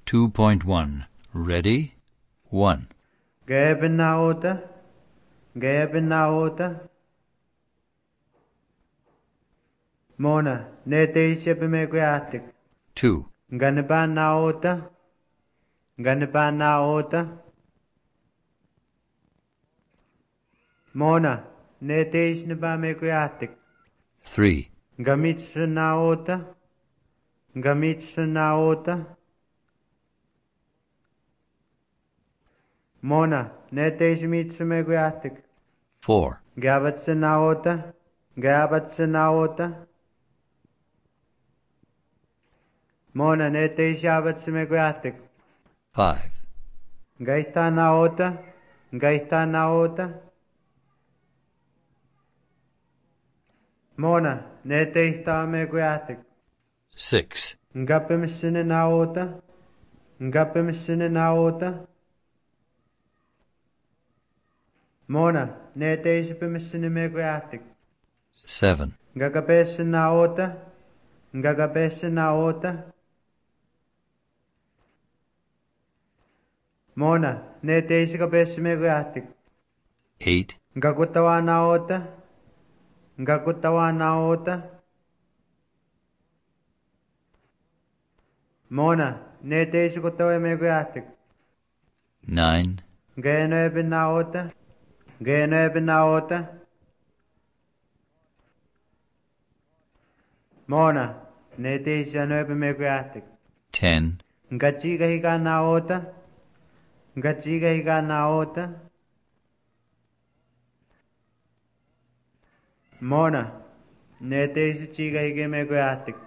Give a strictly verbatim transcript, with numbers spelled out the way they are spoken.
two point one. Ready? one. Gebnaota, Gebnaota. Mona, Neteship Meguatic. two. Ganabanaota, Ganabanaota. Mona, Netesh Naba Meguatic. three. Gamitsanaota, Gamitsanaota. Mona, Netesh Mitsumeguatic. four. Gabatsanaota, Gabatsanaota. Mona, Netesh Abatsumeguatic. five. Gaitanaota, Gaitanaota. Mona, Netesh Tameguatic. six. Ngapimsininaota, Ngapimsininaota. Mona, Netesh Pimsinimeguatic. seven. Gagapesinaota, Gagapesinaota. Mona, Netesh Gapesimeguatic. eight. Gagutawanaota, Gagutawanaota. Mona, Netesh Gutawemeguatic. nine. Genebinaota, Genebinaota. Mona, Netesh Janebemeguatic. ten. Gachiga Higanaota, Gachiga Higanaota. Mona, Netesh Chiga Higemeguatic.